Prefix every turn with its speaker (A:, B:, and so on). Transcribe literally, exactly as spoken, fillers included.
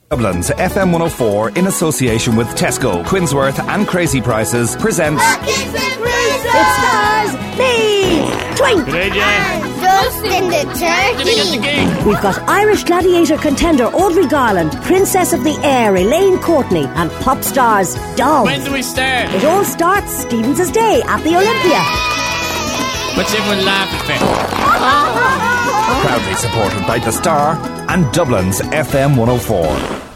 A: Dublin's F M one oh four, in association with Tesco, Quinsworth and Crazy Prices, presents
B: It stars me, Twink,
C: Good day, Jane.
B: Justin the Turkey.
D: We've got Irish gladiator contender Audrey Garland, Princess of the Air Elaine Courtney, and pop stars Dove.
C: When do we start?
D: It all starts Stevens' Day at the Olympia.
C: What's everyone laughing for?
A: proudly supported by The Star and Dublin's F M one oh four.